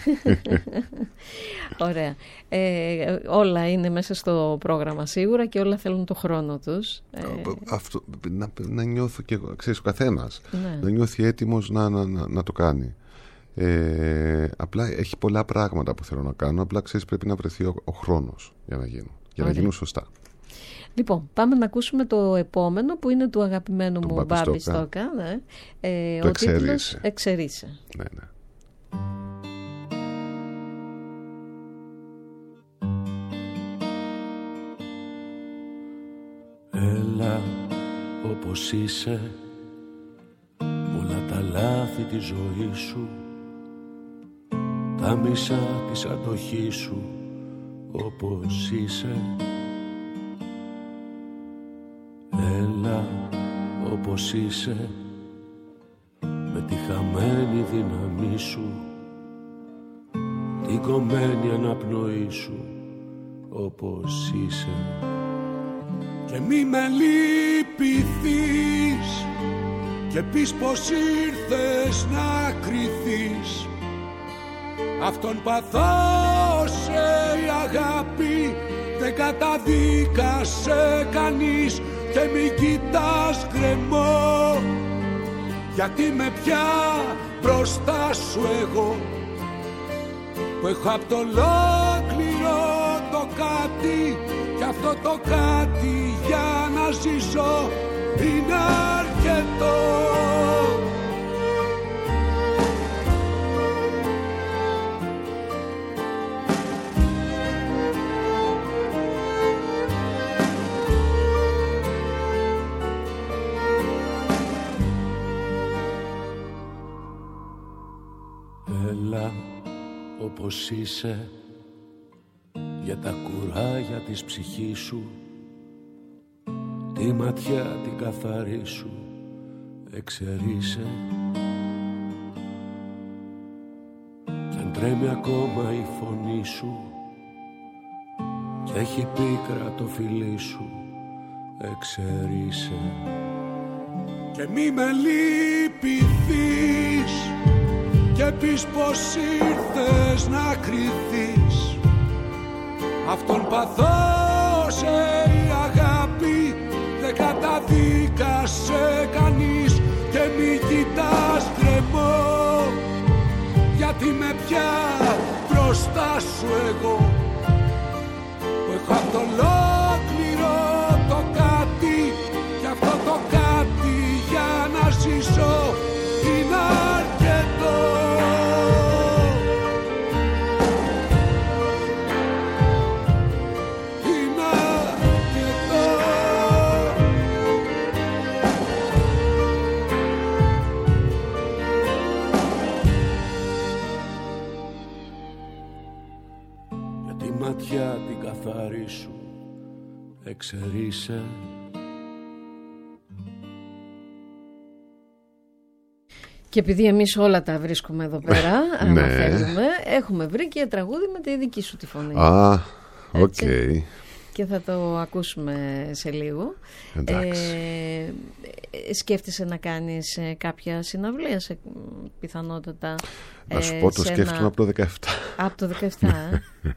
Ωραία. Όλα είναι μέσα στο πρόγραμμα σίγουρα και όλα θέλουν το χρόνο τους. Αυτό, να νιώθω και εγώ, ξέρεις, ο καθένας να νιώθει έτοιμος να το κάνει. Απλά έχει πολλά πράγματα που θέλω να κάνω. Απλά ξέρεις, πρέπει να βρεθεί ο χρόνος για να γίνουν. Για να γίνουν σωστά. Λοιπόν, πάμε να ακούσουμε το επόμενο, που είναι του αγαπημένου μου Μπάμπη Στόκα. Το ο τίτλος «Εξαιρείσαι». Ναι. Έλα, όπως είσαι, όλα τα λάθη της ζωής σου, τα μισά της αντοχής σου, όπως είσαι. Έλα όπως είσαι, με τη χαμένη δύναμή σου, την κομμένη αναπνοή σου, όπως είσαι. Και μη με λυπηθείς και πεις πως ήρθες να κρυθείς. Αυτόν παθώσε η αγάπη, δεν καταδίκασε κανείς. Και μη κοιτάς γκρεμό, γιατί με πια μπροστά σου εγώ, που έχω απ' το ολόκληρο το κάτι, κι αυτό το κάτι για να ζήσω είναι αρκετό. Έλα όπως είσαι, για τα κουράγια της ψυχής σου, τη ματιά την καθαρή σου, εξαιρίσε. Κι αν τρέμει ακόμα η φωνή σου και έχει πίκρα το φιλί σου, εξαιρίσε. Και μη με λυπηθείς και πεις πως ήρθες να κρυθείς. Αυτόν παθώσε η αγάπη, δεν καταδίκασε κανείς. Και μη κοιτάς γκρεμό, γιατί με πια μπροστά σου εγώ, που έχω απ' το ολόκληρο το κάτι, κι αυτό το κάτι για να ζήσω είναι αρκετό. Ματιά την καθαρή σου, εξαιρίσε. Και επειδή εμείς όλα τα βρίσκουμε εδώ πέρα, αναφέρουμε, έχουμε βρει και τραγούδι με τη δική σου τη φωνή. Α, οκ. Και θα το ακούσουμε σε λίγο. Σκέφτεσαι να κάνεις κάποια συναυλία σε πιθανότατα? Να σου πω, το σκέφτομαι από το 17. Από το 17,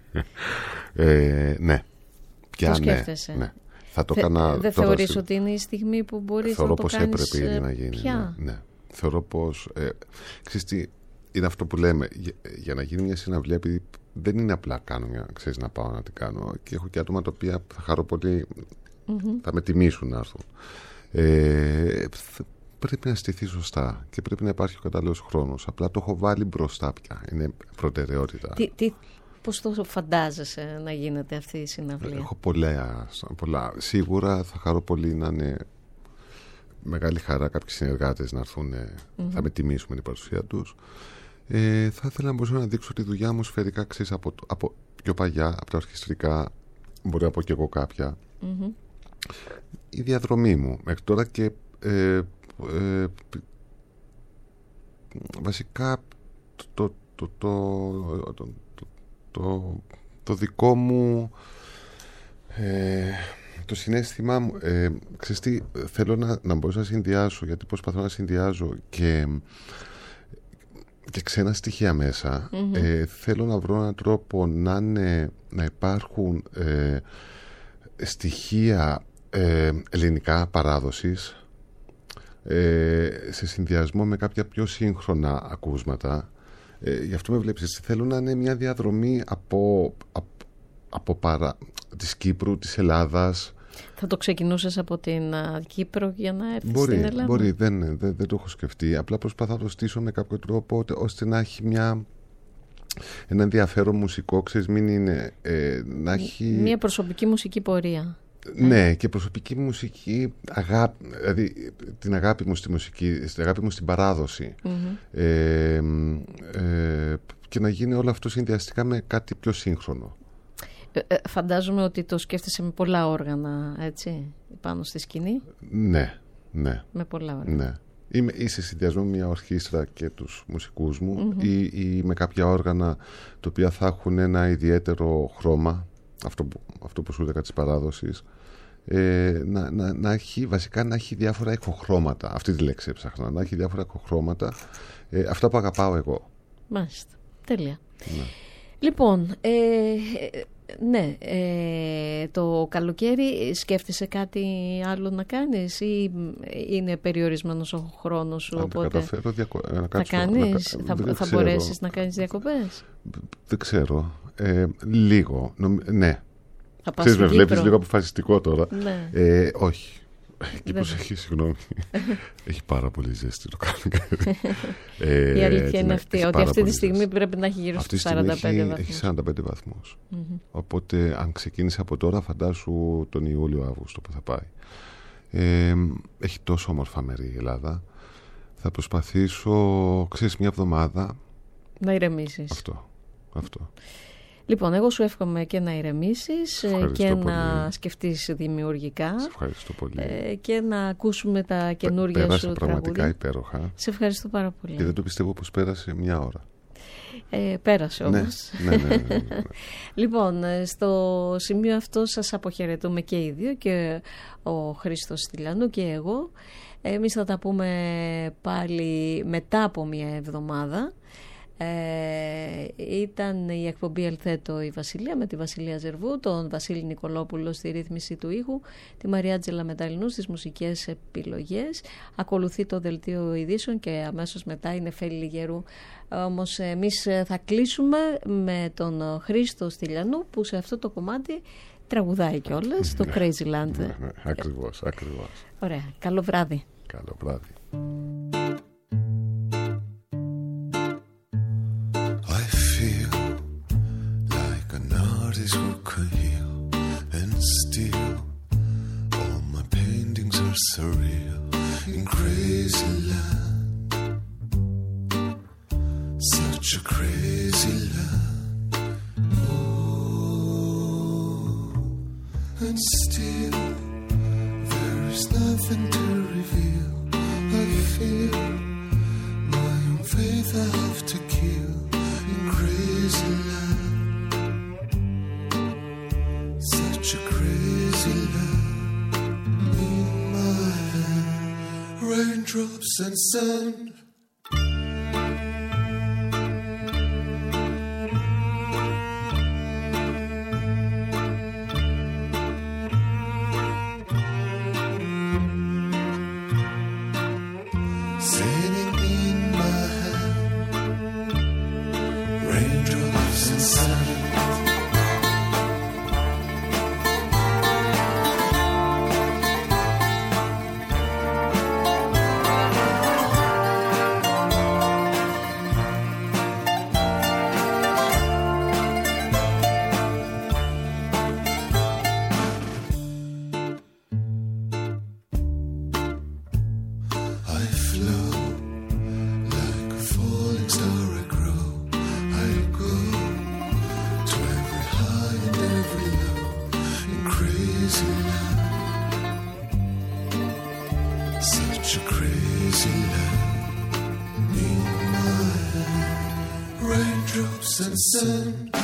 ναι. Το σκέφτεσαι. Ναι. Θα το έκανα. Δεν θεωρείς ότι είναι η στιγμή που μπορείς να το κάνεις? Θεωρώ πως έπρεπε να γίνει. Ναι. Θεωρώ πως ξέρεις τι, είναι αυτό που λέμε, για να γίνει μια συναυλία, επειδή δεν είναι απλά ξέρεις, να πάω να την κάνω, και έχω και άτομα τα οποία θα χαρώ πολύ, θα με τιμήσουν να έρθουν. Πρέπει να στηθεί σωστά και πρέπει να υπάρχει ο κατάλληλος χρόνος. Απλά το έχω βάλει μπροστά πια. Είναι προτεραιότητα. Πώς το φαντάζεσαι να γίνεται αυτή η συναυλία? Έχω πολλά. Σίγουρα θα χαρώ πολύ να είναι μεγάλη χαρά κάποιοι συνεργάτες να έρθουν, θα με τιμήσουν με την παρουσία τους. Θα ήθελα να μπορούσα να δείξω τη δουλειά μου σφαιρικά, ξέρεις, από πιο παλιά, από τα ορχιστρικά, μπορεί να πω και εγώ κάποια. Η διαδρομή μου μέχρι τώρα και βασικά το δικό μου το συναίσθημά μου, ξέρεις τι, θέλω να μπορώ να συνδυάσω, γιατί προσπαθώ να συνδυάζω και ξένα στοιχεία μέσα. Θέλω να βρω έναν τρόπο να υπάρχουν στοιχεία ελληνικά παράδοσης σε συνδυασμό με κάποια πιο σύγχρονα ακούσματα. Γι' αυτό με βλέπεις, θέλω να είναι μια διαδρομή από της Κύπρου, της Ελλάδας. Θα το ξεκινούσες από την Κύπρο για να έρθεις στην Ελλάδα? Μπορεί, δεν το έχω σκεφτεί. Απλά προσπαθώ να το στήσω με κάποιο τρόπο ώστε να έχει ένα ενδιαφέρον μουσικό, ξέρεις, μην είναι, να έχει... Μια προσωπική μουσική πορεία. Ναι, και προσωπική μουσική, δηλαδή την αγάπη μου στη μουσική, την αγάπη μου στην παράδοση. Και να γίνει όλο αυτό συνδυαστικά με κάτι πιο σύγχρονο. Φαντάζομαι ότι το σκέφτεσαι με πολλά όργανα, έτσι, πάνω στη σκηνή. Ναι. Με πολλά όργανα. Ναι. Ή σε συνδυασμό με μια ορχήστρα και τους μουσικούς μου, ή με κάποια όργανα τα οποία θα έχουν ένα ιδιαίτερο χρώμα, αυτό που σου έλεγα της παράδοσης, να έχει, βασικά να έχει διάφορα εκοχρώματα. Αυτή τη λέξη έψαχνα, να έχει διάφορα εκοχρώματα, αυτά που αγαπάω εγώ. Μάλιστα, τέλεια. Ναι. Λοιπόν, ναι, το καλοκαίρι σκέφτεσαι κάτι άλλο να κάνεις ή είναι περιορισμένος ο χρόνος σου? Αν οπότε καταφέρω, θα κάνεις, θα μπορέσεις να κάνεις διακοπές? Δεν ξέρω, λίγο, ναι. Θα πας Ξέρεις, με στην Κύπρο? βλέπεις λίγο αποφασιστικό τώρα. Ναι. Όχι. Κύπρος έχει, συγγνώμη, έχει πάρα πολύ ζέστη το καλοκαίρι. Η αλήθεια είναι αυτή, ότι αυτή τη στιγμή πρέπει να έχει γύρω στους 45 βαθμούς. Έχει 45 βαθμούς. Οπότε αν ξεκίνησε από τώρα, φαντάσου τον Ιούλιο-Αύγουστο που θα πάει. Έχει τόσο όμορφα μέρη η Ελλάδα. Θα προσπαθήσω, ξέρεις, μια εβδομάδα να ηρεμήσεις. Αυτό. Λοιπόν, εγώ σου εύχομαι και να ηρεμήσεις και πολύ. να σκεφτείς δημιουργικά. Σε ευχαριστώ πολύ. Και να ακούσουμε τα καινούργια σου τραγούδια. Πέρασα πραγματικά υπέροχα. Σε ευχαριστώ πάρα πολύ. Και δεν το πιστεύω πως πέρασε μια ώρα. Πέρασε όμως. Ναι. Λοιπόν, στο σημείο αυτό σας αποχαιρετούμε και οι δύο, και ο Χρήστος Στυλιανού και εγώ. Εμείς θα τα πούμε πάλι μετά από μια εβδομάδα. Ήταν η εκπομπή Ελθέτω η Βασιλεία με τη Βασιλεία Ζερβού, τον Βασίλη Νικολόπουλο στη ρύθμιση του ήχου, τη Μαρία Τζελαμεταλλινού στις μουσικές επιλογές. Ακολουθεί το δελτίο ειδήσεων και αμέσως μετά είναι Φέλη Λιγερού. Όμως εμείς θα κλείσουμε με τον Χρήστο Στυλιανού, που σε αυτό το κομμάτι τραγουδάει κιόλας, το Crazy Land. Ναι, ακριβώς. Ωραία, καλό βράδυ. Καλό βράδυ. Who can heal and steal? All my paintings are surreal in crazy land. Such a crazy land. Oh, and still there is nothing to reveal. I feel my own faith I have to kill in crazy land. Such a crazy land in my hand. Raindrops and sun. Singing in my hand. Raindrops and sun. Raindrops and sun.